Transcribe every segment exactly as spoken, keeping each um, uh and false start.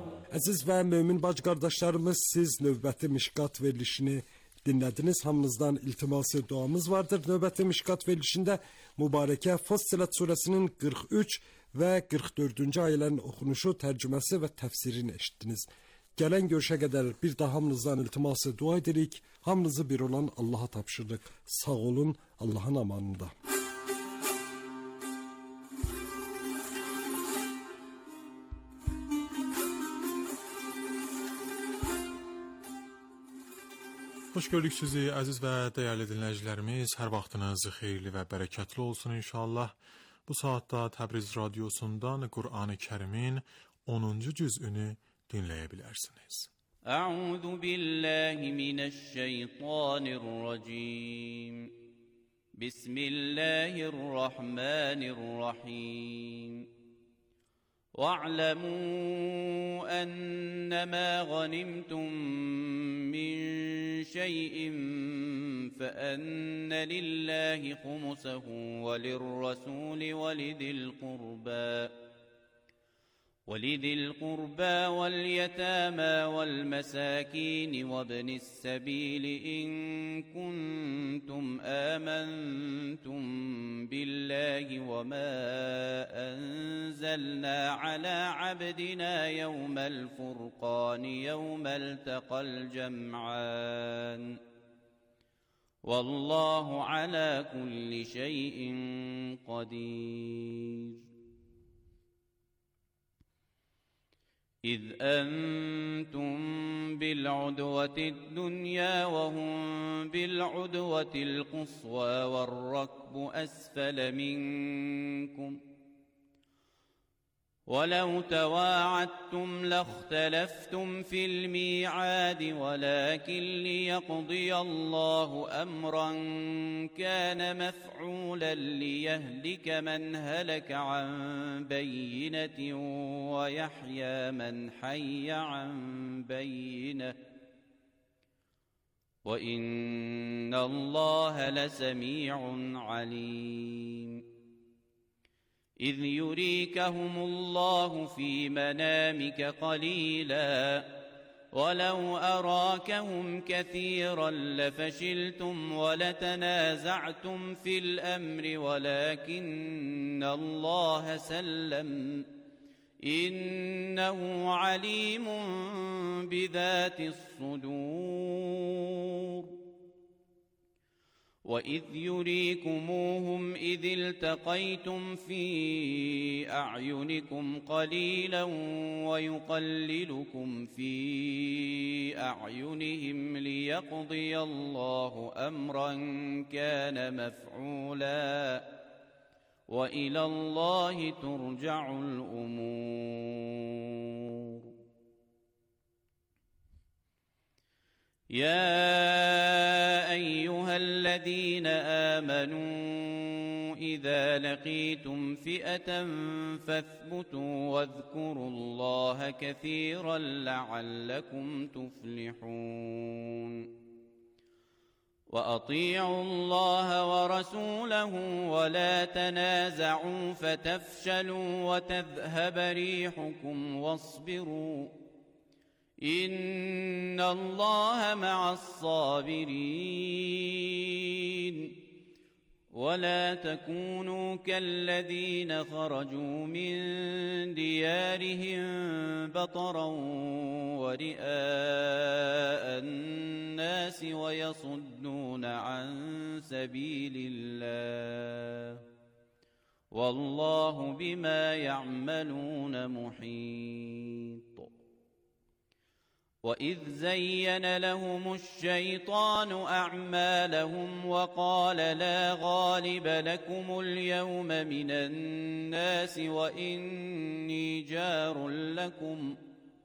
Əziz və mömin bac qardaşlarımız, siz növbəti Mişqat verilişini dinlədiniz. Hamınızdan iltiması duamız vardır. Növbəti Mişqat verilişində mübarəkə Fussilet surəsinin qırx üç və qırx dördüncü ayələrin oxunuşu, tərcüməsi və təfsirini eşitdiniz. Gələn görüşə qədər bir daha hamınızdan iltiması dua edirik. Hamınızı bir olan Allah'a tapşırdık. Sağ olun, Allah'ın amanında. Xoş gördük sizi əziz və dəyərli dinləyicilərimiz. Hər vaxtınız xeyirli və bərəkətli olsun inşallah. Bu saatda Təbriz radiosundan Qur'an-ı Kərimin onuncu cüzünü dinləyə bilərsiniz. Əuzu billahi minəşşeytanirracim. Bismillahirrahmanirrahim. وَاعْلَمُوا أَنَّمَا غَنِمْتُم مِّن شَيْءٍ فَأَنَّ لِلَّهِ خُمُسَهُ وَلِلرَّسُولِ وَلِذِي الْقُرْبَى وَلِذِي الْقُرْبَى وَالْيَتَامَى وَالْمَسَاكِينِ وَابْنِ السَّبِيلِ إِن كُنتُمْ آمَنتُم بِاللَّهِ وَمَا أَنزَلْنَا عَلَى عَبْدِنَا يَوْمَ الْفُرْقَانِ يَوْمَ الْتَقَى الْجَمْعَانِ وَاللَّهُ عَلَى كُلِّ شَيْءٍ قَدِيرٌ. إذ أنتم بالعدوة الدنيا وهم بالعدوة القصوى والركب أسفل منكم ولو تواعدتم لاختلفتم في الميعاد ولكن ليقضي الله أمرا كان مفعولا ليهلك من هلك عن بينة ويحيى من حي عن بينة وإن الله لسميع عليم. إذ يريكهم الله في منامك قليلا ولو أراكهم كثيرا لفشلتم ولتنازعتم في الأمر ولكن الله سلم إنه عليم بذات الصدور. وإذ يريكموهم إذ التقيتم في أعينكم قليلا ويقللكم في أعينهم ليقضي الله أمرا كان مفعولا وإلى الله ترجع الأمور. يا أيها الذين آمنوا إذا لقيتم فئة فاثبتوا واذكروا الله كثيرا لعلكم تفلحون. وأطيعوا الله ورسوله ولا تنازعوا فتفشلوا وتذهب ريحكم واصبروا إن الله مع الصابرين. ولا تكونوا كالذين خرجوا من ديارهم بطرا ورئاء الناس ويصدون عن سبيل الله والله بما يعملون محيط. وإذ زين لهم الشيطان أعمالهم وقال لا غالب لكم اليوم من الناس وإني جار لكم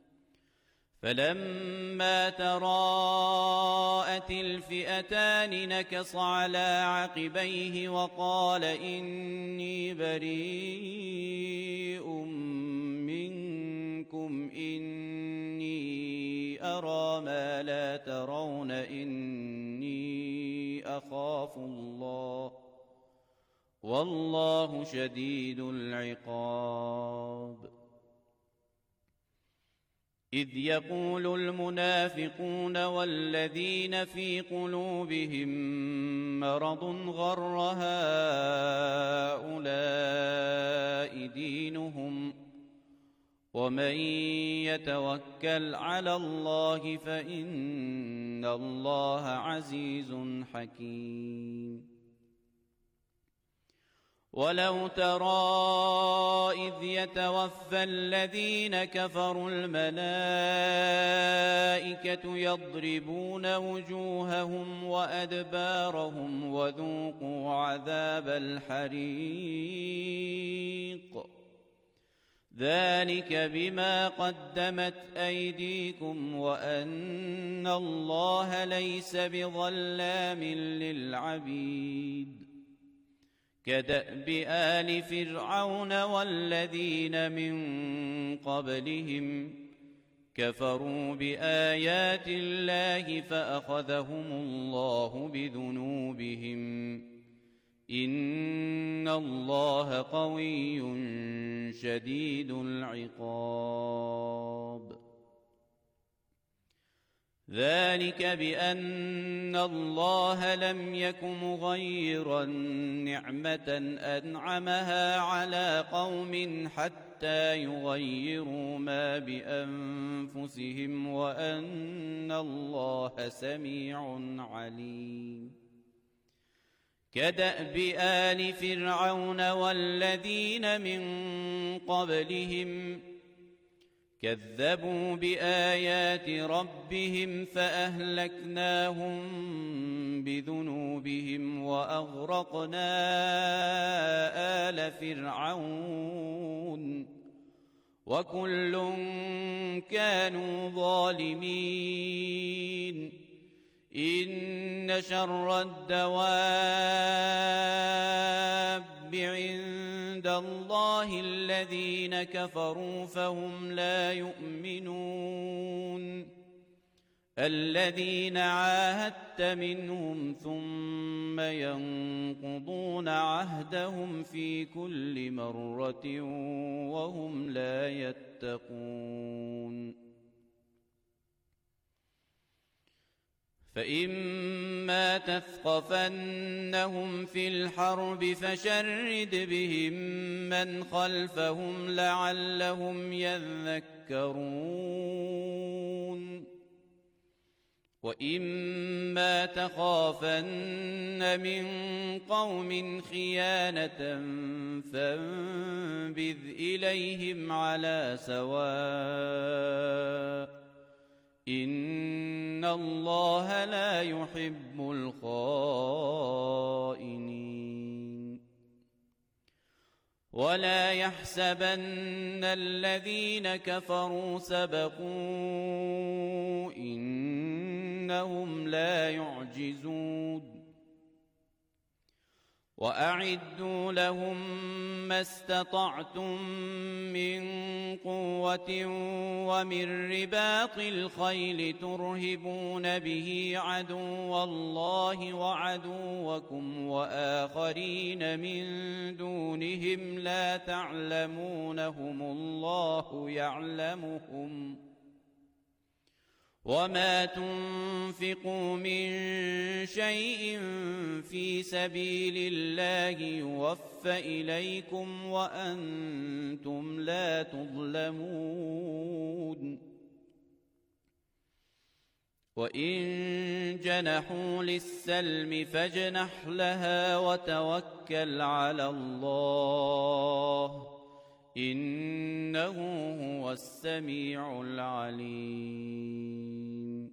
فلما تراءت الفئتان نكص على عقبيه وقال إني بريء منكم إني أرى ما لا ترون إني أخاف الله والله شديد العقاب. إذ يقول المنافقون والذين في قلوبهم مرض غر هؤلاء دينهم ومن يتوكل على الله فإن الله عزيز حكيم. ولو ترى إذ يتوفى الذين كفروا الملائكة يضربون وجوههم وأدبارهم وذوقوا عذاب الحريق ذلك بما قدمت أيديكم وأن الله ليس بظلام للعبيد. كدأب آل فرعون والذين من قبلهم كفروا بآيات الله فأخذهم الله بذنوبهم إن الله قوي شديد العقاب. ذلك بأن الله لم يك مغيرا نعمة أنعمها على قوم حتى يغيروا ما بأنفسهم وأن الله سميع عليم. كدأب آل فرعون والذين من قبلهم كذبوا بآيات ربهم فأهلكناهم بذنوبهم وأغرقنا آل فرعون وكل كانوا ظالمين. إن شر الدواب عند الله الذين كفروا فهم لا يؤمنون. الذين عاهدت منهم ثم ينقضون عهدهم في كل مرة وهم لا يتقون. فإما تثقفنهم في الحرب فشرد بهم من خلفهم لعلهم يذكرون. وإما تخافن من قوم خيانة فانبذ إليهم على سواء إن الله لا يحب الخائنين. ولا يحسبن الذين كفروا سبقوا إنهم لا يعجزون. وأعدوا لهم ما استطعتم من قوة ومن رباط الخيل ترهبون به عدو الله وعدوكم وآخرين من دونهم لا تعلمونهم الله يعلمهم. وما تنفقوا من شيء في سبيل الله يوفى إليكم وأنتم لا تظلمون. وإن جنحوا للسلم فاجنح لها وتوكل على الله إنه هو السميع العليم.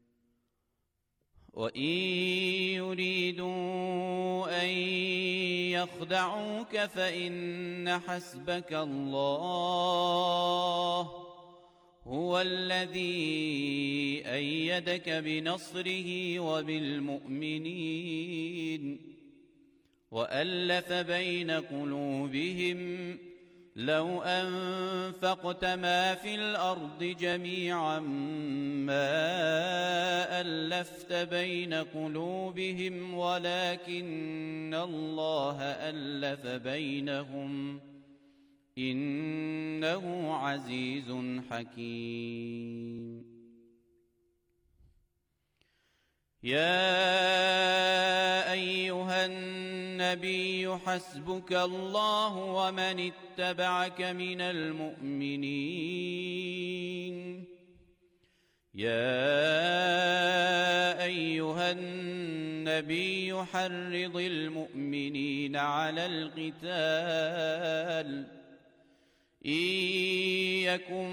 وإن يريدوا أن يخدعوك فإن حسبك الله هو الذي أيدك بنصره وبالمؤمنين وألف بين قلوبهم لو أنفقت ما في الأرض جميعا ما ألفت بين قلوبهم ولكن الله ألف بينهم إنه عزيز حكيم. يا أيها النبي حسبك الله ومن اتبعك من المؤمنين. يا أيها النبي حرض المؤمنين على القتال إن يكن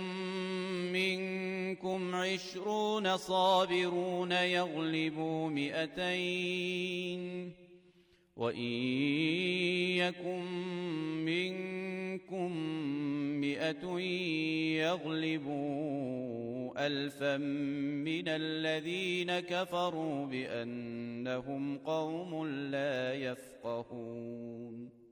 منكم عشرون صابرون يغلبوا مئتين وإن يكن منكم مئة يغلبوا ألفا من الذين كفروا بأنهم قوم لا يفقهون.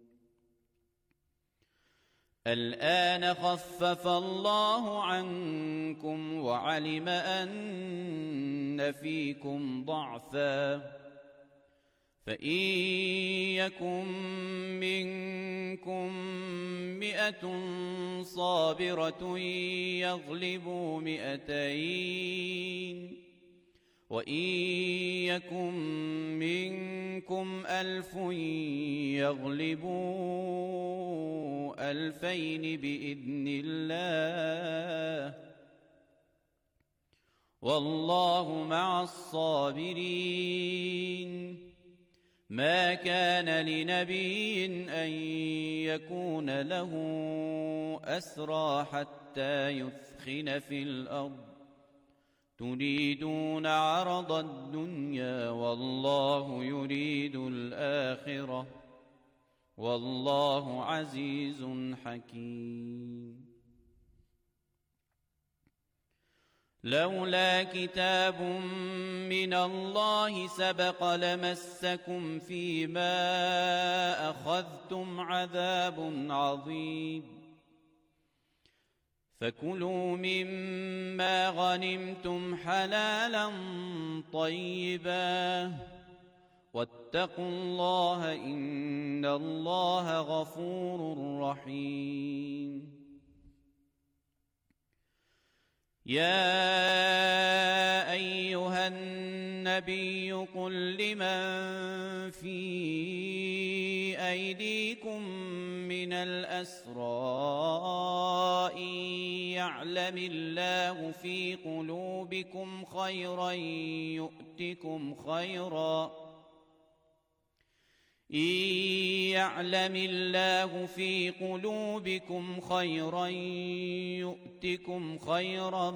الآن خفف الله عنكم وعلم أن فيكم ضعفا فإن يكن منكم مئة صابرة يغلبوا مئتين وإن يكن منكم ألف يغلبوا ألفين بإذن الله والله مع الصابرين. ما كان لنبي أن يكون له أسرى حتى يثخن في الأرض تريدون عرض الدنيا والله يريد الآخرة والله عزيز حكيم. لولا كتاب من الله سبق لمسكم فيما أخذتم عذاب عظيم فكلوا مما غنمتم حلالا طيبا واتقوا الله إن الله غفور رحيم. يا أيها النبي قل لمن في أيديكم من الأسرى إن يعلم الله في قلوبكم خيرا يؤتكم خيرا إن يعلم الله في قلوبكم خيرا يؤتكم خيرا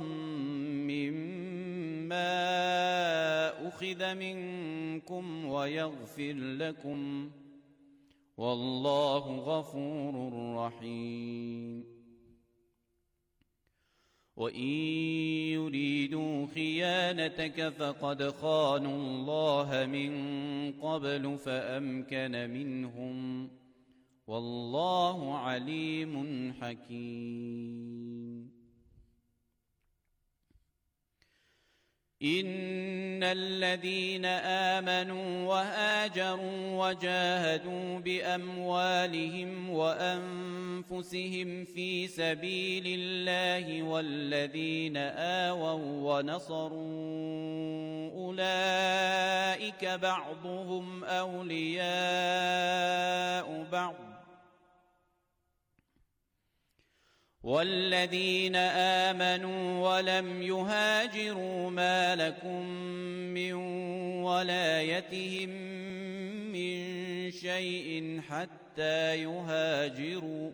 مما أخذ منكم ويغفر لكم والله غفور رحيم. وإن يريدوا خيانتك فقد خانوا الله من قبل فأمكن منهم والله عليم حكيم. إن الذين آمنوا وهاجروا وجاهدوا بأموالهم وأنفسهم في سبيل الله والذين آووا ونصروا أولئك بعضهم أولياء بعض والذين آمنوا ولم يهاجروا ما لكم من ولايتهم من شيء حتى يهاجروا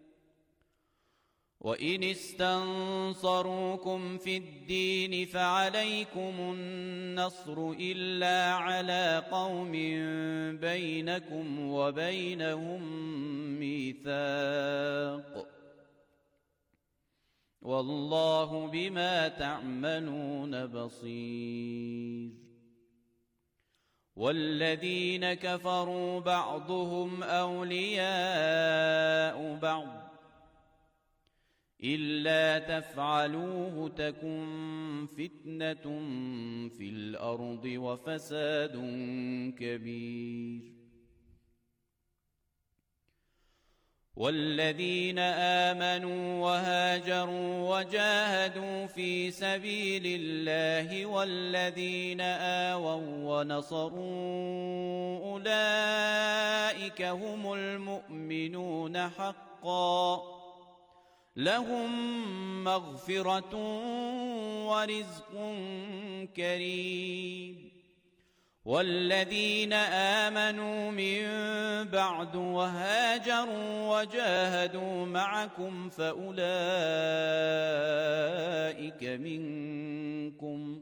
وإن استنصروكم في الدين فعليكم النصر إلا على قوم بينكم وبينهم ميثاق والله بما تعملون بصير. والذين كفروا بعضهم أولياء بعض إلا تفعلوه تكن فتنة في الأرض وفساد كبير. والذين آمنوا وهاجروا وجاهدوا في سبيل الله والذين آووا ونصروا أولئك هم المؤمنون حقا لهم مغفرة ورزق كريم والذين آمنوا من بعد وهاجروا وجاهدوا معكم فأولئك منكم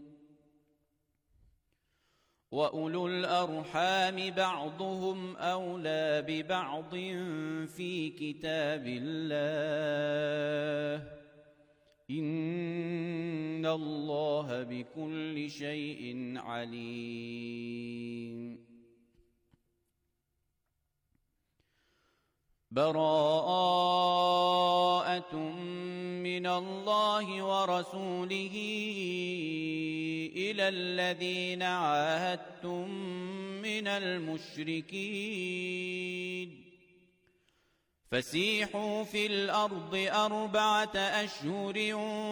وأولو الأرحام بعضهم أولى ببعض في كتاب الله إن الله بكل شيء عليم براءة من الله ورسوله إلى الذين عاهدتم من المشركين فسيحوا في الأرض أربعة أشهر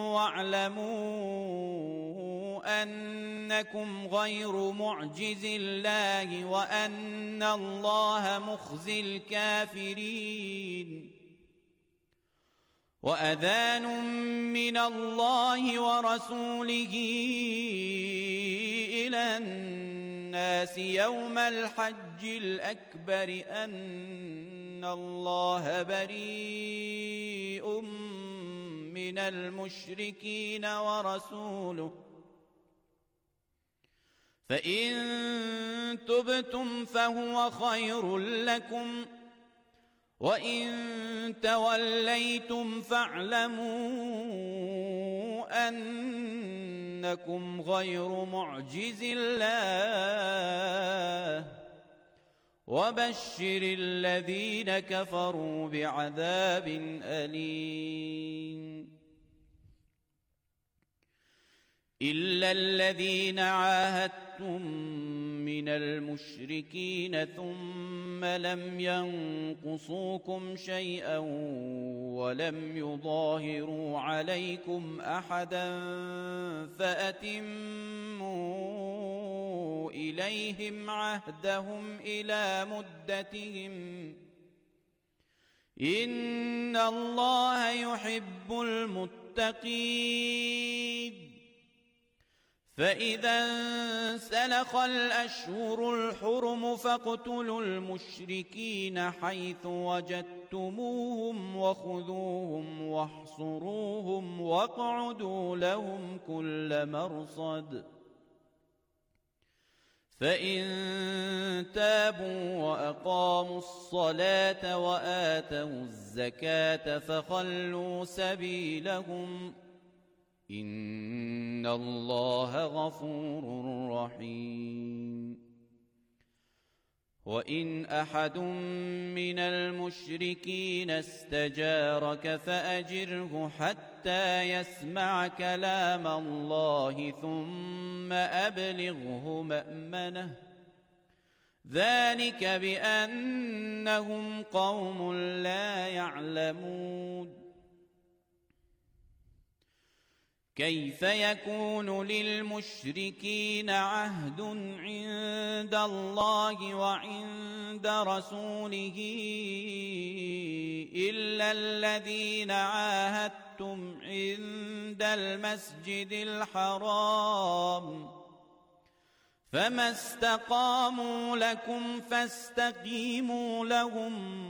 واعلموا أنكم غير معجز الله وأن الله مخزي الكافرين وأذان من الله ورسوله إلى الناس يوم الحج الأكبر أن الله بريء من المشركين ورسوله فإن تبتم فهو خير لكم وإن توليتم فاعلموا أنكم غير معجز الله وبشر الذين كفروا بعذاب أليم إلا الذين عاهدتم من المشركين ثم لم ينقصوكم شيئا ولم يظاهروا عليكم أحدا فأتموا إليهم عهدهم إلى مدتهم إن الله يحب المتقين فإذا انسلخ الأشهر الحرم فاقتلوا المشركين حيث وجدتموهم وخذوهم واحصروهم واقعدوا لهم كل مرصد فإن تابوا وأقاموا الصلاة وآتوا الزكاة فخلوا سبيلهم إن الله غفور رحيم وإن أحد من المشركين استجارك فأجره حتى يسمع كلام الله ثم أبلغه مأمنه ذلك بأنهم قوم لا يعلمون كيف يكون للمشركين عهد عند الله وعند رسوله إلا الذين عاهدتم عند المسجد الحرام فما استقاموا لكم فاستقيموا لهم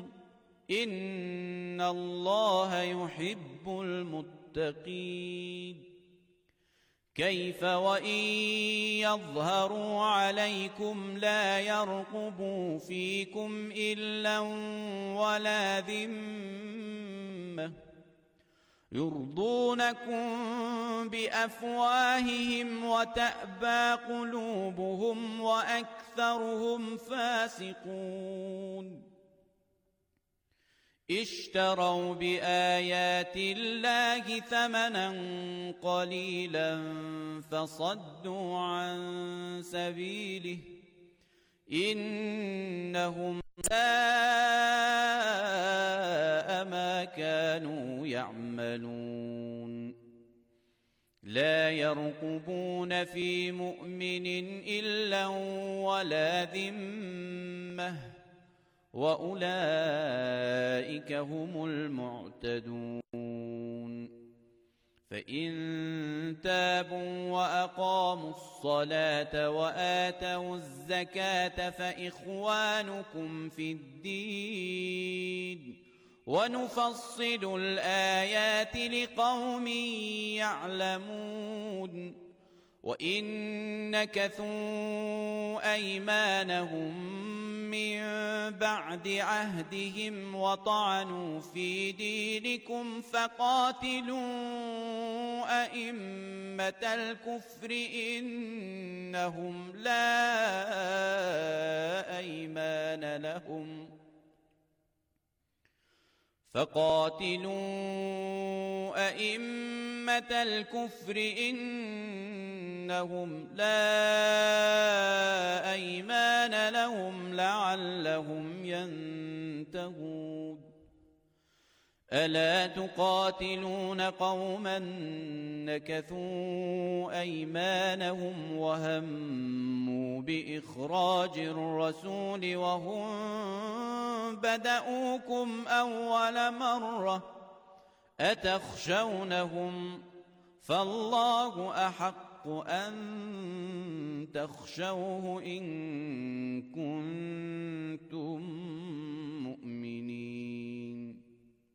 إن الله يحب المتقين كيف وإن يظهروا عليكم لا يرقبوا فيكم إلا ولا ذمة يرضونكم بأفواههم وتأبى قلوبهم وأكثرهم فاسقون اشتروا بآيات الله ثمنا قليلا فصدوا عن سبيله إنهم ساء ما كانوا يعملون لا يرقبون في مؤمن إلا ولا ذمة وأولئك هم المعتدون فإن تابوا وأقاموا الصلاة وآتوا الزكاة فإخوانكم في الدين ونفصل الآيات لقوم يعلمون وإن نكثوا أيمانهم من بعد عهدهم وطعنوا في دينكم فقاتلوا أئمة الكفر إنهم لا أيمان لهم فقاتلوا أئمة الكفر إنهم لا أيمان لهم لعلهم ينتهون ألا تقاتلون قوما نكثوا أيمانهم وهموا بإخراج الرسول وهم بدأوكم أول مرة أتخشونهم فالله أحق أن تخشوه إن كنتم مؤمنين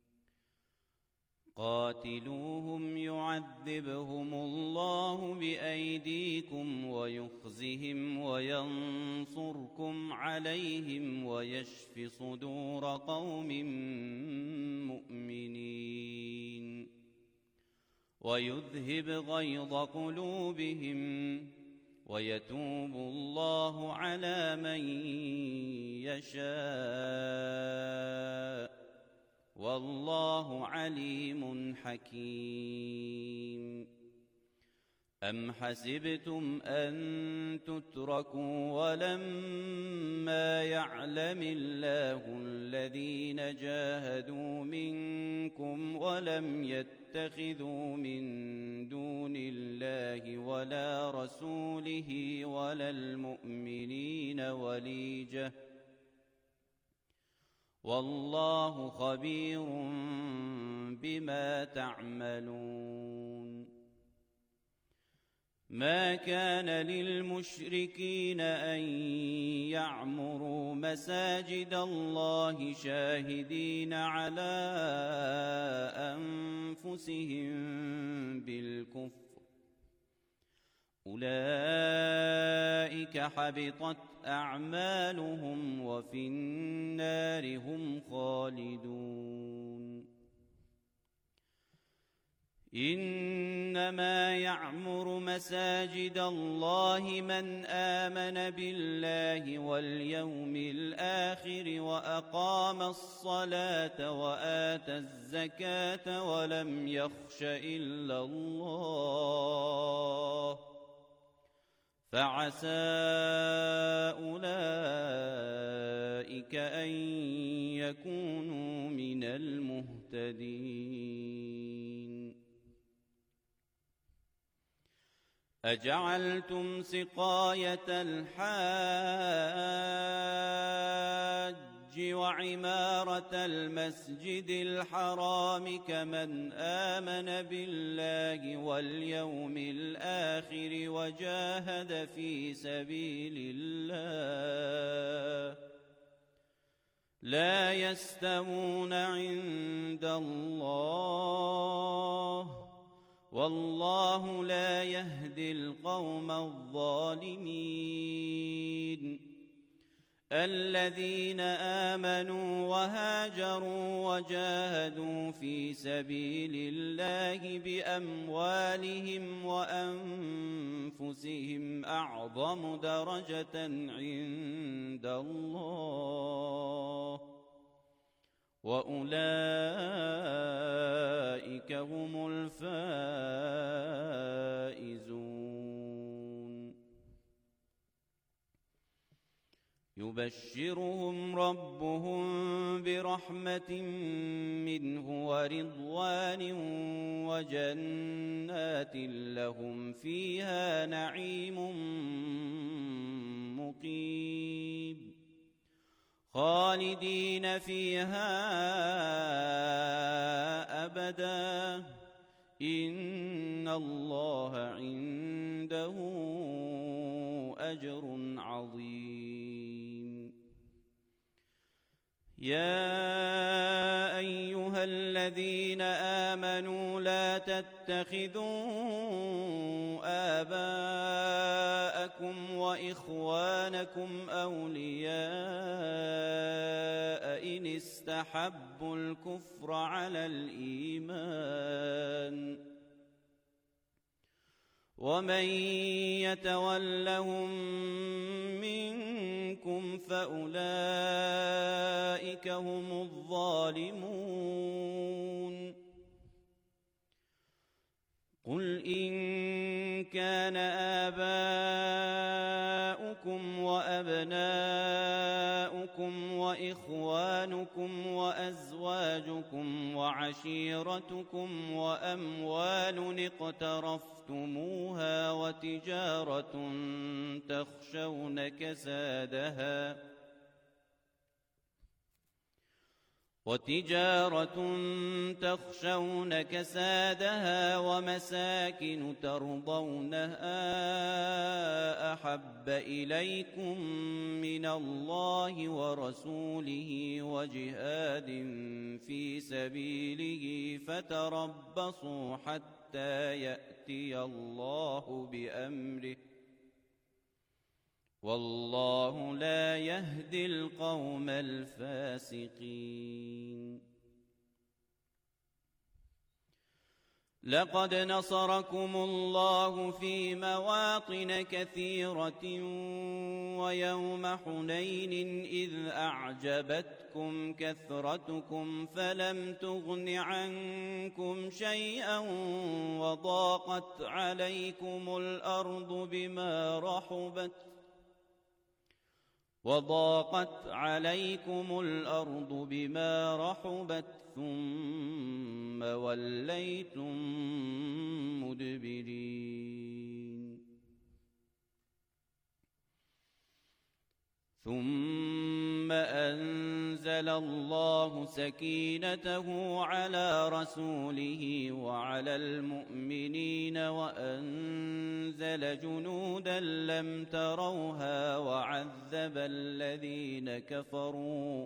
قاتلوهم يعذبهم الله بأيديكم ويخزهم وينصركم عليهم ويشف صدور قوم مؤمنين ويذهب غيظ قلوبهم ويتوب الله على من يشاء والله عليم حكيم أم حسبتم أن تتركوا ولما يعلم الله الذين جاهدوا منكم ولم يتخذوا من دون الله ولا رسوله ولا المؤمنين وليجة والله خبير بما تعملون ما كان للمشركين أن يعمروا مساجد الله شاهدين على أنفسهم بالكفر أولئك حبطت أعمالهم وفي النار هم خالدون إنما يعمر مساجد الله من آمن بالله واليوم الآخر وأقام الصلاة وآتى الزكاة ولم يخش إلا الله فعسى أولئك أن يكونوا من المهتدين أجعلتم سقاية الحاج وعمارة المسجد الحرام كمن آمن بالله واليوم الآخر وجاهد في سبيل الله لا يستوون عند الله والله لا يهدي القوم الظالمين الذين آمنوا وهاجروا وجاهدوا في سبيل الله بأموالهم وأنفسهم أعظم درجة عند الله وأولئك هم الفائزون يبشرهم ربهم برحمة منه ورضوان وجنات لهم فيها نعيم مقيم خالدين فيها أبدا إن الله عنده أجر عظيم. يا أيها الذين آمنوا لا تتخذوا آباءكم وإخوانكم أولياء إن استحبوا الكفر على الإيمان ومن يتولهم منكم فأولئك هم الظالمون. قل إن كان آباؤكم وأبناؤكم وإخوانكم وأزواجكم وعشيرتكم وأموال اقترفتموها وتجارة تخشون كسادها وتجارة تخشون كسادها ومساكن ترضونها أحب إليكم من الله ورسوله وجهاد في سبيله فتربصوا حتى يأتي الله بأمره والله لا يهدي القوم الفاسقين. لقد نصركم الله في مواطن كثيرة ويوم حنين إذ أعجبتكم كثرتكم فلم تغن عنكم شيئا وضاقت عليكم الأرض بما رحبت وضاقت عليكم الأرض بما رحبت ثم وليتم مدبرين. ثم أنزل الله سكينته على رسوله وعلى المؤمنين وأنزل جنودا لم تروها وعذب الذين كفروا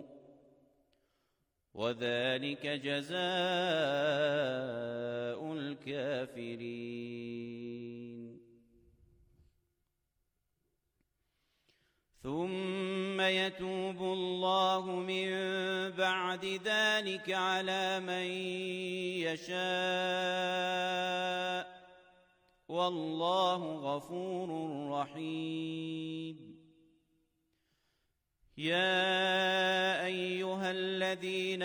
وذلك جزاء الكافرين. ثم يتوب الله من بعد ذلك على من يشاء والله غفور رحيم. يا أيها الذين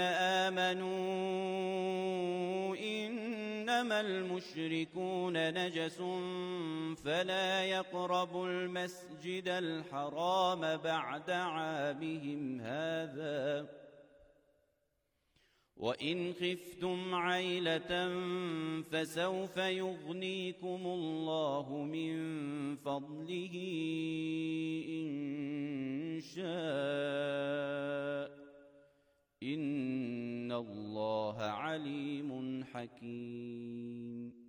آمنوا إنما المشركون نجس فلا يقربوا المسجد الحرام بعد عامهم هذا وإن خفتم عيلة فسوف يغنيكم الله من فضله إن شاء إن الله عليم حكيم.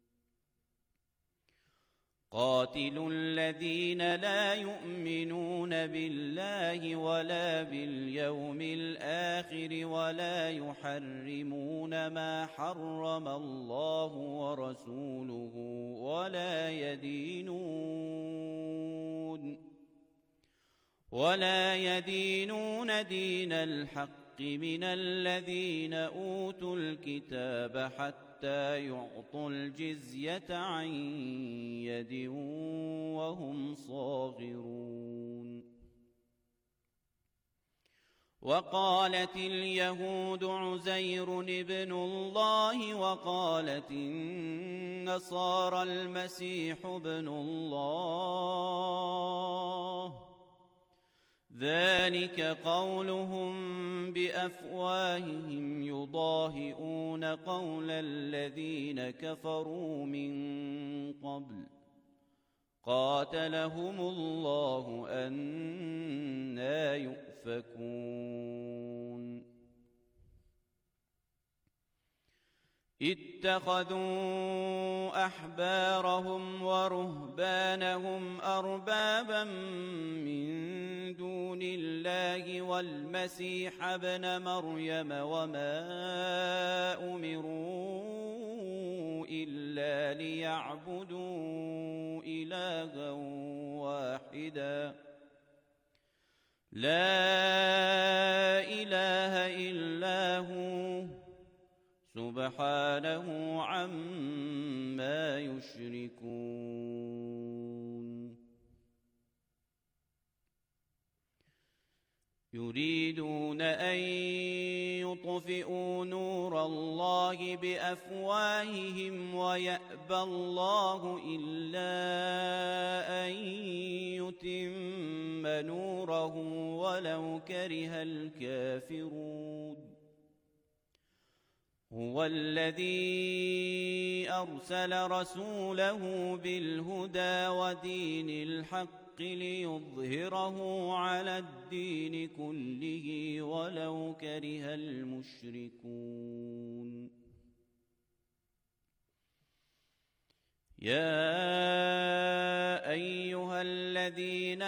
قاتلوا الذين لا يؤمنون بالله ولا باليوم الآخر ولا يحرمون ما حرم الله ورسوله ولا يدينون ولا يدينون دين الحق من الذين أوتوا الكتاب حتى يعطوا الجزية عن يد وهم صاغرون. وقالت اليهود عزير ابن الله وقالت النصارى المسيح ابن الله ذلك قولهم بأفواههم يضاهئون قول الذين كفروا من قبل قاتلهم الله أنى يؤفكون اتخذوا أحبارهم ورهبانهم أربابا من دون الله والمسيح ابن مريم وما أمروا إلا ليعبدوا إلها واحدا لا إله إلا هو سبحانه عما يشركون يريدون أن يطفئوا نور الله بأفواههم ويأبى الله إلا أن يتم نوره ولو كره الكافرون هو الذي أرسل رسوله بالهدى ودين الحق ليظهره على الدين كله ولو كره المشركون يا أيها الذين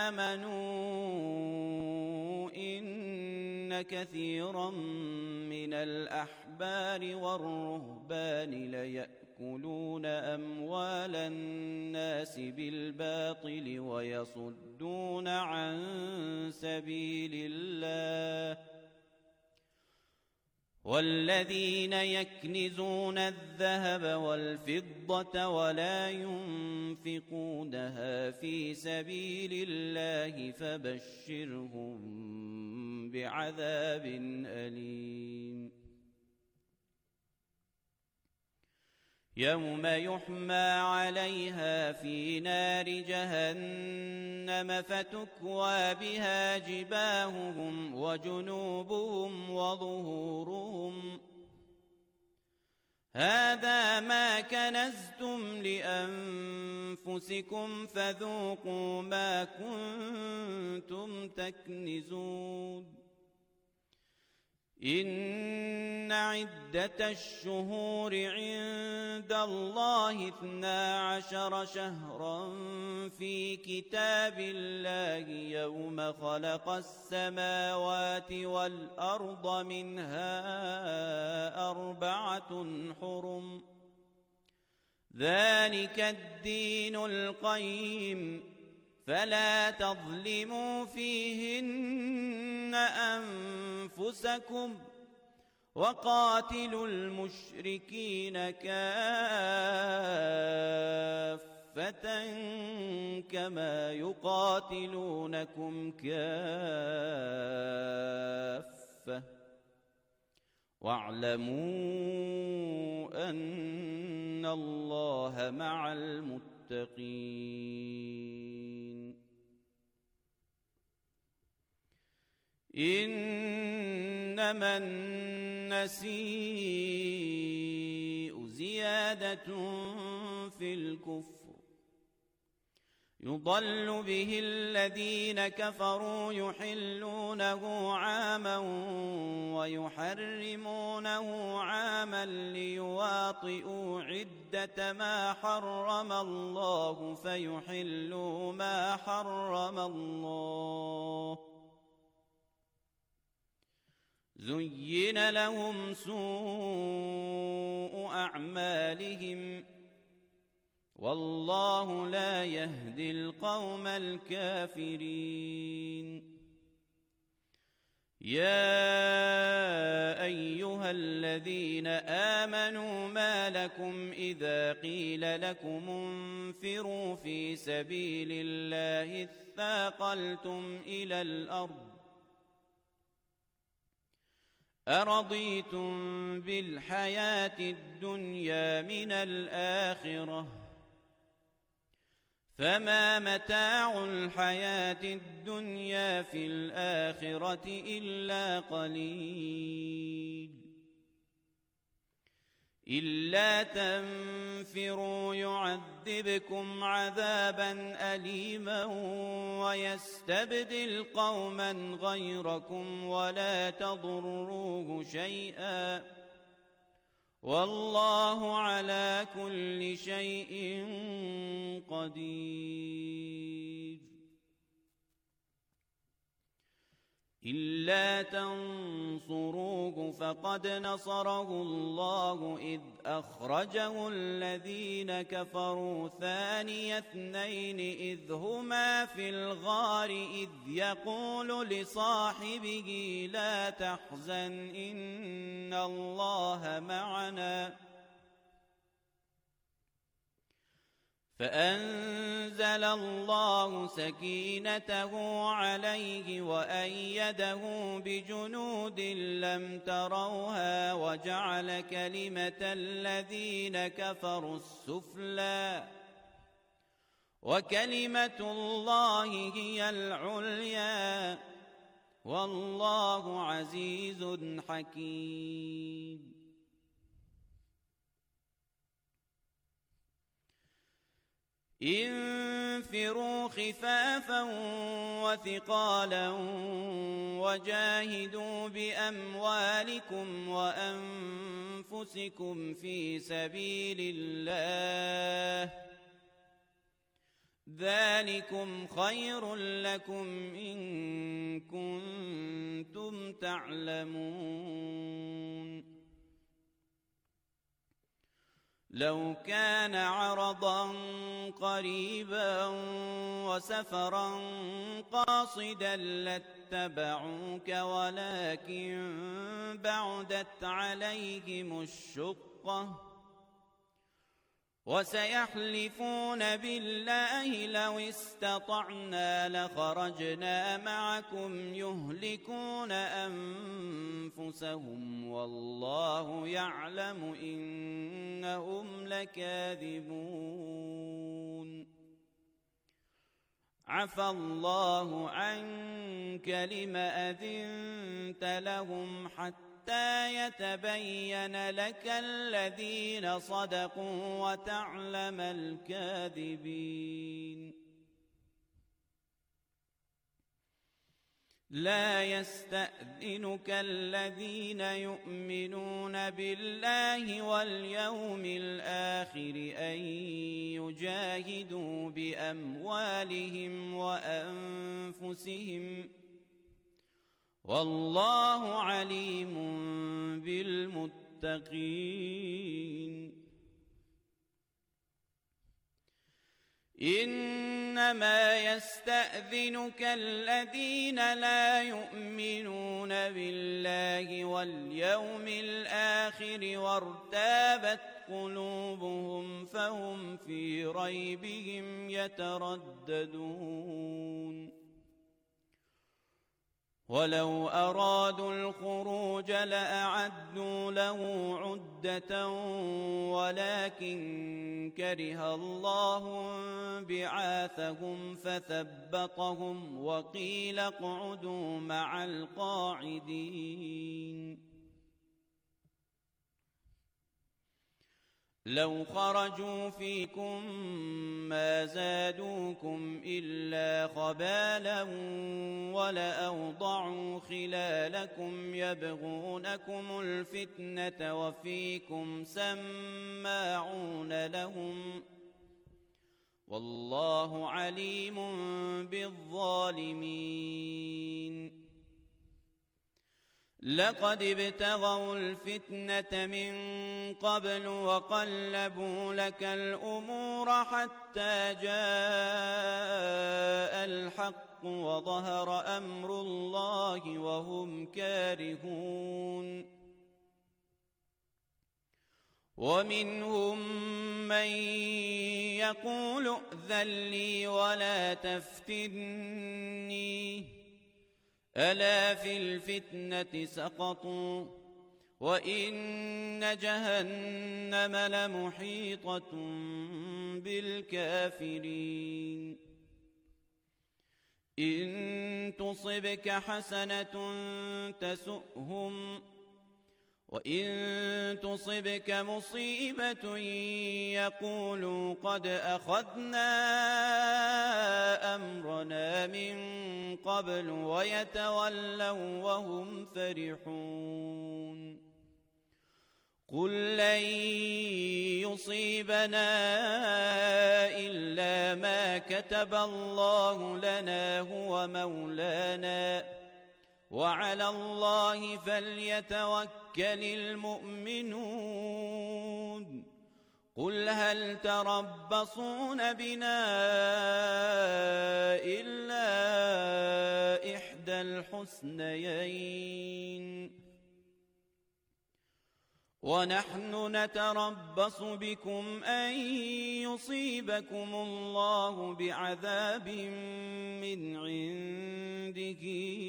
آمنوا إن كثيرا من الأحبار والرهبان ليأكلون أموال الناس بالباطل ويصدون عن سبيل الله والذين يكنزون الذهب والفضة ولا ينفقونها في سبيل الله فبشرهم بعذاب أليم يوم يحمى عليها في نار جهنم فتكوى بها جباههم وجنوبهم وظهورهم هذا ما كنزتم لأنفسكم فذوقوا ما كنتم تكنزون إن عدة الشهور عند الله اثنا عشر شهرا في كتاب الله يوم خلق السماوات والأرض منها أربعة حرم ذلك الدين القيم فلا تظلموا فيهن أنفسكم وقاتلوا المشركين كافة كما يقاتلونكم كافة واعلموا أن الله مع المتقين إنما النسيء زيادة في الكفر يضل به الذين كفروا يحلونه عاما ويحرمونه عاما ليواطئوا عدة ما حرم الله فيحلوا ما حرم الله زين لهم سوء أعمالهم والله لا يهدي القوم الكافرين يا أيها الذين آمنوا ما لكم إذا قيل لكم انفروا في سبيل الله اثاقلتم إلى الأرض أرضيتم بالحياة الدنيا من الآخرة فما متاع الحياة الدنيا في الآخرة إلا قليل إلا تنفروا يعذبكم عذابا أليما ويستبدل قوما غيركم ولا تضروه شيئا والله على كل شيء قدير إلا تنصروه فقد نصره الله إذ أخرجه الذين كفروا ثاني اثنين إذ هما في الغار إذ يقول لصاحبه لا تحزن إن الله معنا فأنزل الله سكينته عليه وأيده بجنود لم تروها وجعل كلمة الذين كفروا السفلى وكلمة الله هي العليا والله عزيز حكيم. انفروا خفافا وثقالا وجاهدوا بأموالكم وأنفسكم في سبيل الله ذلكم خير لكم إن كنتم تعلمون. لو كان عرضا قريبا وسفرا قاصدا لاتبعوك ولكن بعدت عليهم الشقة وسيحلفون بالله لو استطعنا لخرجنا معكم يهلكون أنفسهم والله يعلم إنهم لكاذبون. عفى الله عنك لم أذنت لهم حتى حتى يتبين لك الذين صدقوا وتعلم الكاذبين. لا يستأذنك الذين يؤمنون بالله واليوم الآخر أن يجاهدوا بأموالهم وأنفسهم والله عليم بالمتقين. إنما يستأذنك الذين لا يؤمنون بالله واليوم الآخر وارتابت قلوبهم فهم في ريبهم يترددون. ولو أرادوا الخروج لأعدوا له عدة ولكن كره الله بعاثهم فثبطهم وقيل اقعدوا مع القاعدين. لو خرجوا فيكم ما زادوكم إلا خبالا ولأوضعوا خلالكم يبغونكم الفتنة وفيكم سماعون لهم والله عليم بالظالمين. لقد ابتغوا الفتنة من قبل وقلبوا لك الأمور حتى جاء الحق وظهر أمر الله وهم كارهون. ومنهم من يقول ائذن لي ولا تفتني ألا في الفتنة سقطوا وإن جهنم لمحيطة بالكافرين إن تصبك حسنة تسؤهم وإن تصبك مصيبة يقولوا قد أخذنا أمرنا من قبل ويتولوا وهم فرحون قل لن يصيبنا إلا ما كتب الله لنا هو مولانا وعلى الله فليتوكل المؤمنون قل هل تربصون بنا إلا إحدى الحسنيين ونحن نتربص بكم أن يصيبكم الله بعذاب من عنده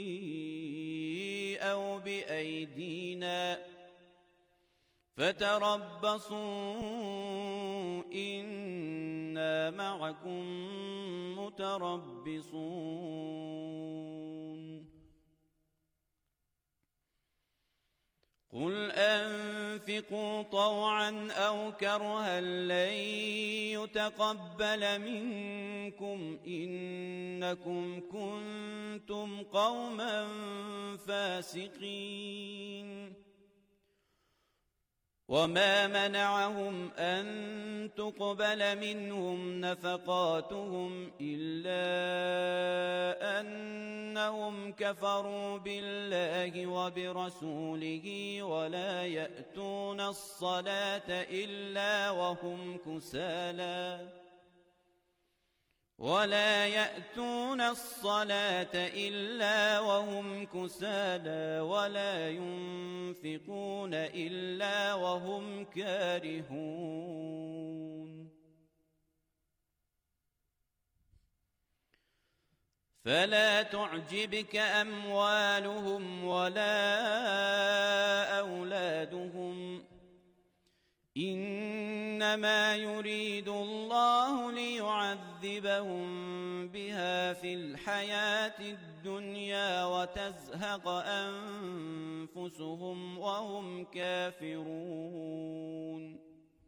أو بأيدينا فتربصوا إنا معكم متربصون قل أنفقوا طوعا أو كرها لن يتقبل منكم إنكم كنتم قوما فاسقين وما منعهم أن تقبل منهم نفقاتهم إلا أنهم كفروا بالله وبرسوله ولا يأتون الصلاة إلا وهم كسالى ولا يأتون الصلاة إلا وهم كسالى ولا ينفقون إلا وهم كارهون فلا تعجبك أموالهم ولا أولادهم إنما يريد الله ليعذبهم بها في الحياة الدنيا وتزهق أنفسهم وهم كافرون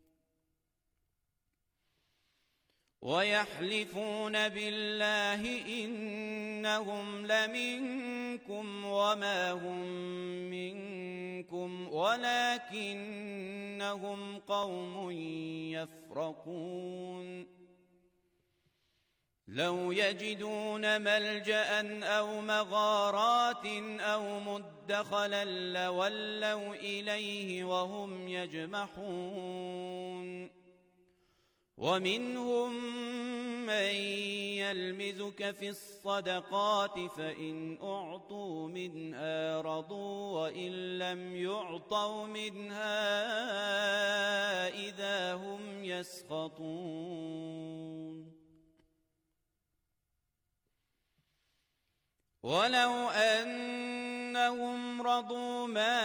ويحلفون بالله إنهم لمنكم وما هم منكم ولكنهم قوم يفرقون لو يجدون ملجأ أو مغارات أو مدخلا لولوا إليه وهم يجمحون ومنهم من يلمزك في الصدقات فإن أعطوا منها رضوا وإن لم يعطوا منها إذا هم يسخطون ولو أنهم رضوا ما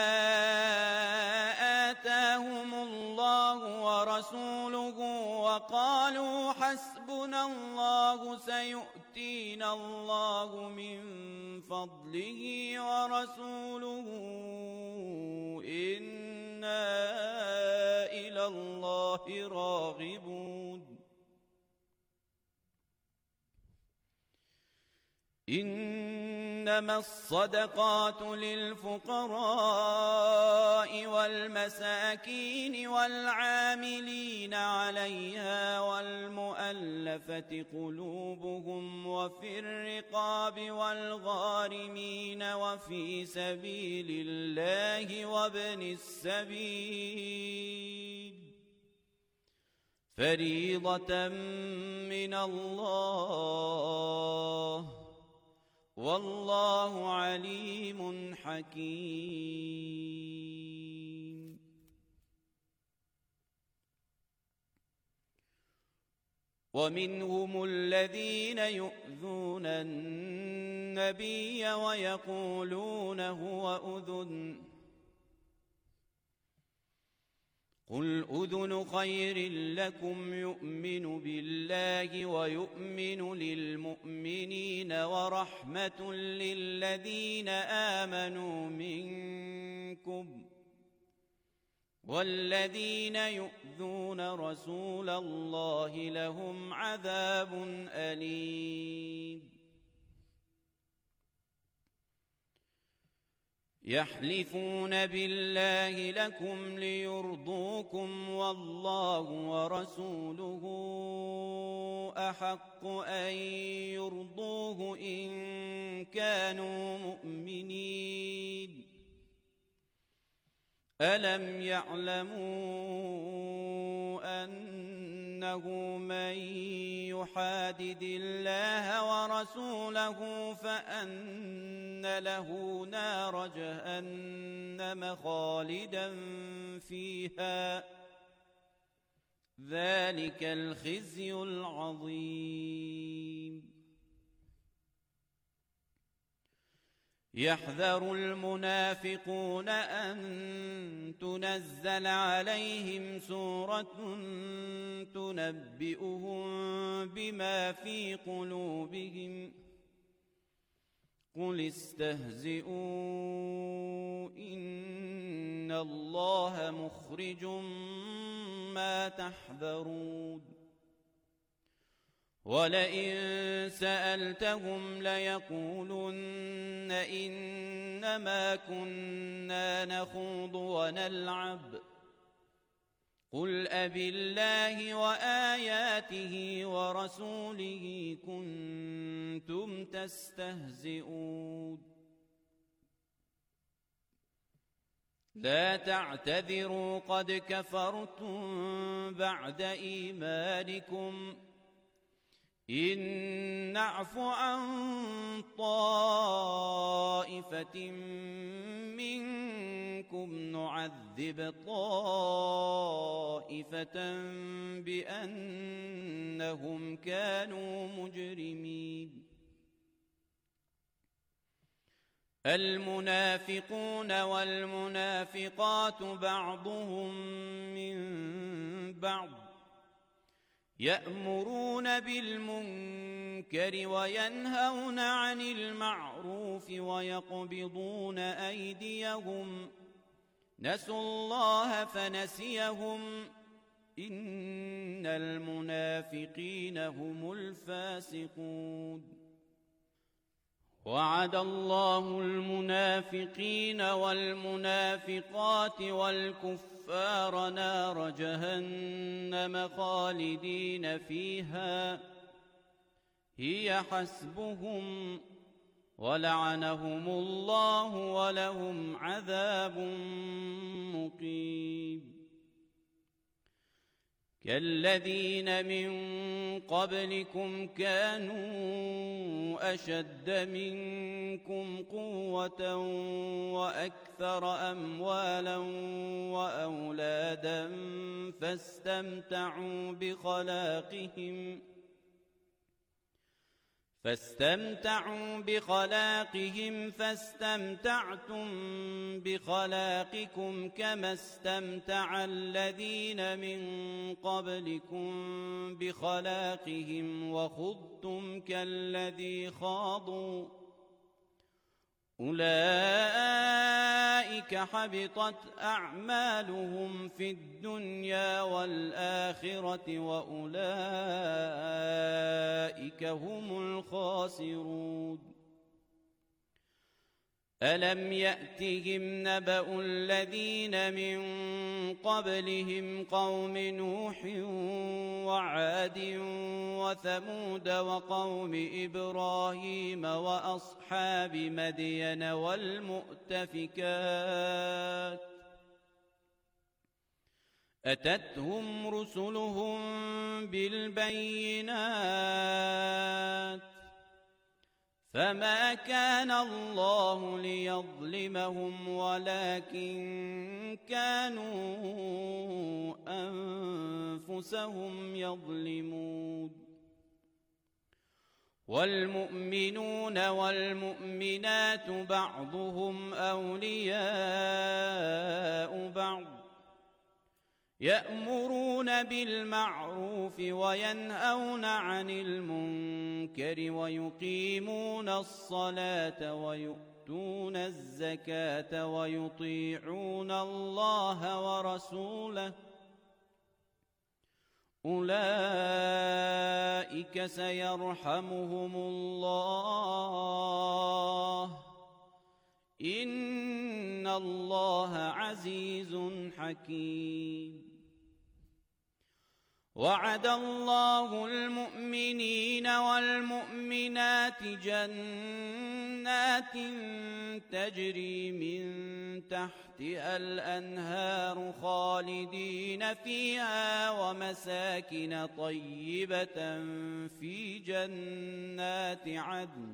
آتاهم الله ورسوله وقالوا حسبنا الله سيؤتينا الله من فضله ورسوله إنا إلى الله راغبون إنما الصدقات للفقراء والمساكين والعاملين عليها والمؤلفة قلوبهم وفي الرقاب والغارمين وفي سبيل الله وابن السبيل فريضة من الله والله عليم حكيم ومنهم الذين يؤذون النبي ويقولون هو أذن قل أذن خير لكم يؤمن بالله ويؤمن للمؤمنين ورحمة للذين آمنوا منكم والذين يؤذون رسول الله لهم عذاب أليم يحلفون بالله لكم ليرضوكم والله ورسوله أحق أن يرضوه إن كانوا مؤمنين ألم يعلموا أنه من يحادد الله ورسوله فأن له نار جهنم خالدا فيها ذلك الخزي العظيم يحذر المنافقون أن تنزل عليهم سورة تنبئهم بما في قلوبهم قل استهزئوا إن الله مخرج ما تحذرون ولئن سألتهم ليقولن إنما كنا نخوض ونلعب قل أبالله وآياته ورسوله كنتم تستهزئون لا تعتذروا قد كفرتم بعد إيمانكم إن نعف عن طائفة منكم نعذب طائفة بأنهم كانوا مجرمين المنافقون والمنافقات بعضهم من بعض يأمرون بالمنكر وينهون عن المعروف ويقبضون أيديهم نسوا الله فنسيهم إن المنافقين هم الفاسقون وعد الله المنافقين والمنافقات والكفار نار جهنم خالدين فيها هي حسبهم ولعنهم الله ولهم عذاب مقيم كالذين من قبلكم كانوا أشد منكم قوة وأكثر أموالا وأولادا فاستمتعوا بخلاقهم فاستمتعوا بخلاقهم فاستمتعتم بخلاقكم كما استمتع الذين من قبلكم بخلاقهم وخضتم كالذي خاضوا أولئك حبطت أعمالهم في الدنيا والآخرة وأولئك هم الخاسرون ألم يأتهم نبأ الذين من قبلهم قوم نوح وعاد وثمود وقوم إبراهيم وأصحاب مدين والمؤتفكات أتتهم رسلهم بالبينات فما كان الله ليظلمهم ولكن كانوا أنفسهم يظلمون والمؤمنون والمؤمنات بعضهم أولياء بعض يأمرون بالمعروف وينهون عن المنكر ويقيمون الصلاة ويؤتون الزكاة ويطيعون الله ورسوله أولئك سيرحمهم الله إن الله عزيز حكيم. وعد الله المؤمنين والمؤمنات جنات تجري من تحتها الأنهار خالدين فيها ومساكن طيبة في جنات عدن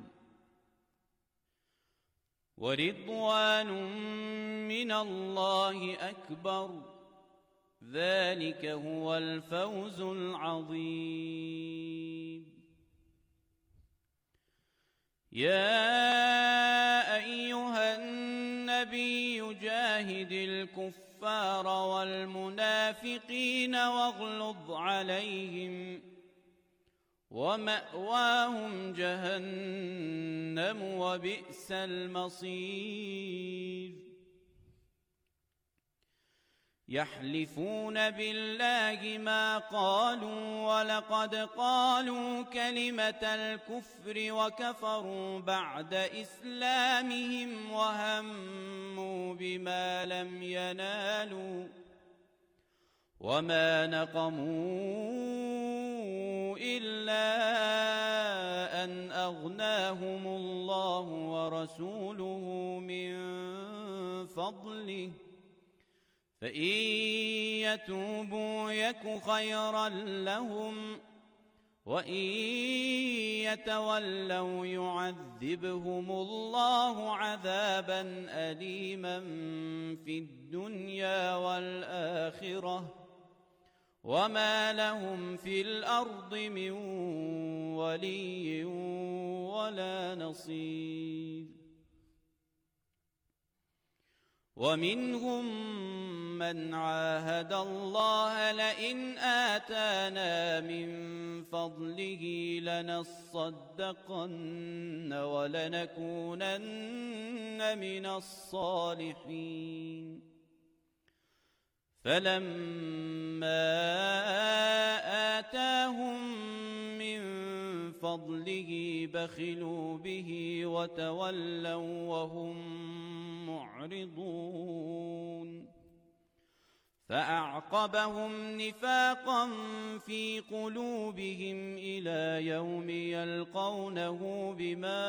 ورضوان من الله أكبر ذلك هو الفوز العظيم. يا أيها النبي جاهد الكفار والمنافقين واغلظ عليهم ومأواهم جهنم وبئس المصير. يحلفون بالله ما قالوا ولقد قالوا كلمة الكفر وكفروا بعد إسلامهم وهموا بما لم ينالوا وما نقموا إلا أن أغناهم الله ورسوله من فضله فإن يتوبوا يك خيرا لهم وإن يتولوا يعذبهم الله عذابا أليما في الدنيا والآخرة وما لهم في الأرض من ولي ولا نصير. ومنهم من عاهد الله لئن آتانا من فضله لنصدقن ولنكونن من الصالحين فلما آتاهم من فضله بخلوا به وتولوا وهم معرضون فأعقبهم نفاقا في قلوبهم إلى يوم يلقونه بما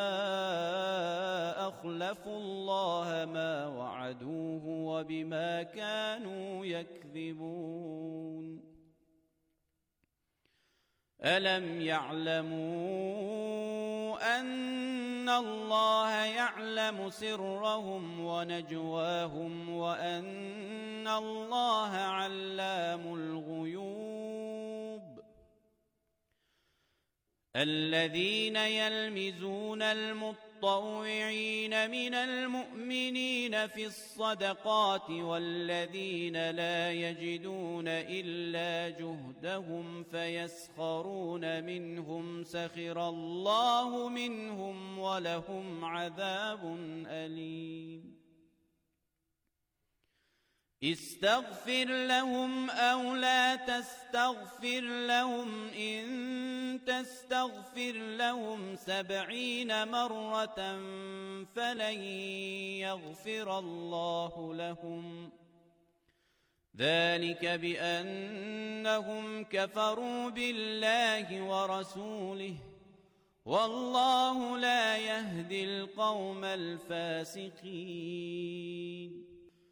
أخلفوا الله ما وعدوه وبما كانوا يكذبون. ألم يعلموا أن الله يعلم سرهم ونجواهم وأن الله علام الغيوب. الذين يلمزون المطوعين من المؤمنين في الصدقات والذين لا يجدون إلا جهدهم فيسخرون منهم سخر الله منهم ولهم عذاب أليم. استغفر لهم أو لا تستغفر لهم إن تستغفر لهم سبعين مرة فلن يغفر الله لهم ذلك بأنهم كفروا بالله ورسوله والله لا يهدي القوم الفاسقين.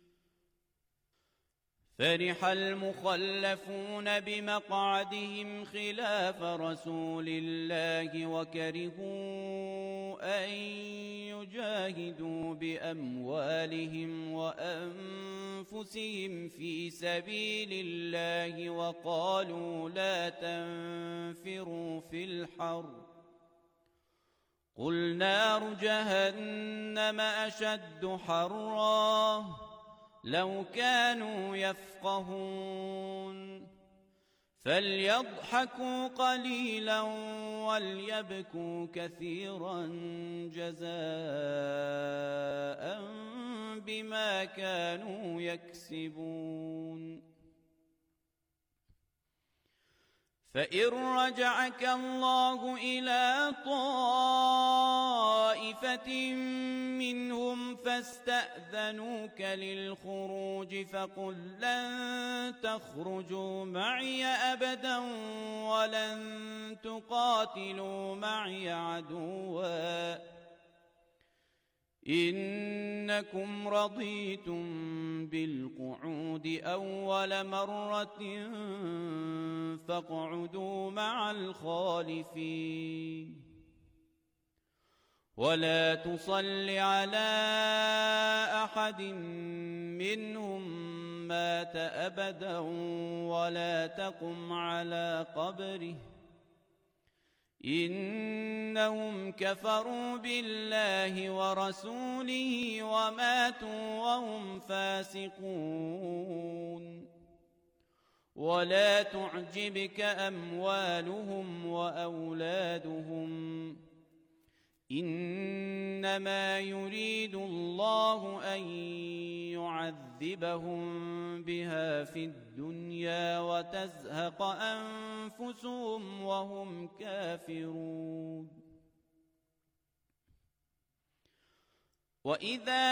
فرح المخلفون بمقعدهم خلاف رسول الله وكرهوا أن يجاهدوا بأموالهم وأنفسهم في سبيل الله وقالوا لا تنفروا في الحر قل نار جهنم أشد حرا لو كانوا يفقهون فليضحكوا قليلا وليبكوا كثيرا جزاء بما كانوا يكسبون فإن رجعك الله إلى طائفة منهم فاستأذنوك للخروج فقل لن تخرجوا معي أبدا ولن تقاتلوا معي عدوا إنكم رضيتم بالقعود أول مرة فاقعدوا مع الخالفين ولا تصل على أحد منهم مات أبدا ولا تقم على قبره إنهم كفروا بالله ورسوله وماتوا وهم فاسقون ولا تعجبك أموالهم وأولادهم إنما يريد الله أن يعذبهم بها في الدنيا وتزهق أنفسهم وهم كافرون وإذا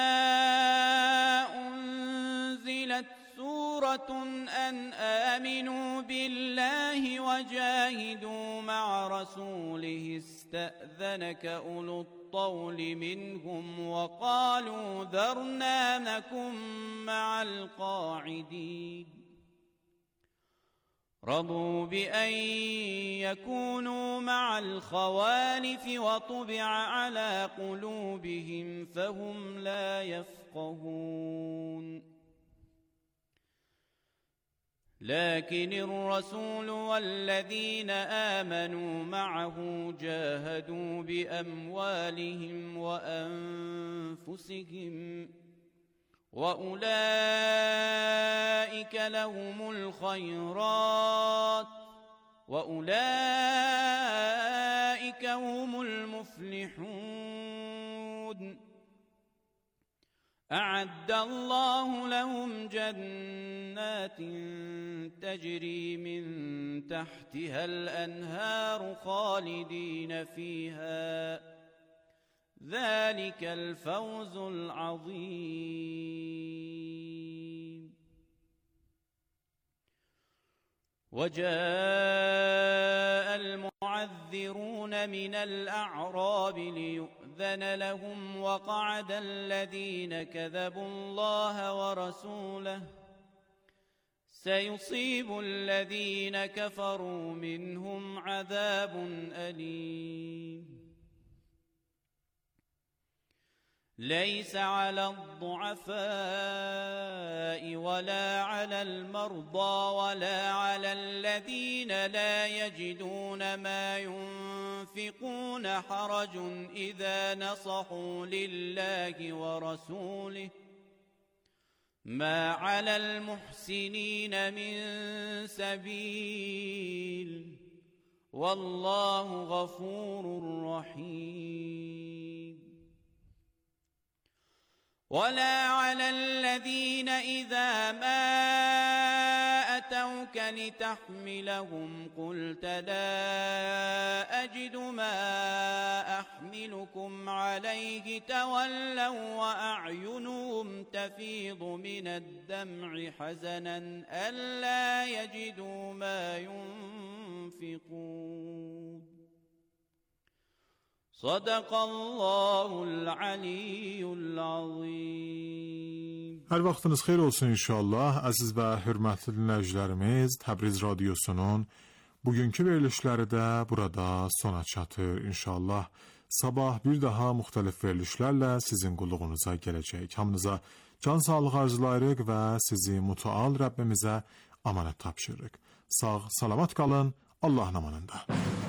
أنزلت سورة أن آمنوا بالله وجاهدوا مع رسوله استأذنك أولو الطول منهم وقالوا ذرنا نكن مع القاعدين رضوا بأن يكونوا مع الخوالف وطبع على قلوبهم فهم لا يفقهون لكن الرسول والذين آمنوا معه جاهدوا بأموالهم وأنفسهم وأولئك لهم الخيرات وأولئك هم المفلحون أعد الله لهم جنات تجري من تحتها الأنهار خالدين فيها ذلك الفوز العظيم وجاء المعذرون من الأعراب ليؤذن لهم وقعد الذين كذبوا الله ورسوله سيصيب الذين كفروا منهم عذاب أليم ليس على الضعفاء ولا على المرضى ولا على الذين لا يجدون ما ينفقون حرج إذا نصحوا لله ورسوله ما على المحسنين من سبيل والله غفور رحيم ولا على الذين إذا ما أتوك لتحملهم قلت لا أجد ما أحملكم عليه تولوا وأعينهم تفيض من الدمع حزنا ألا يجدوا ما ينفقون صدق الله العلی العظیم. Hər vaxtınız xeyir olsun inşallah. Əziz və hörmətli dinləyicilərimiz, Təbriz radiosunun bugünkü verilişləri də burada sona çatır inşallah. Sabah bir daha müxtəlif verilişlərlə sizin qulluğunuza gələcək. Hamınıza can sağlığı arzulayırıq və sizi mütəal Rəbbimizə amanət tapşırırıq. Sağ, salamat qalın, Allahın amanında.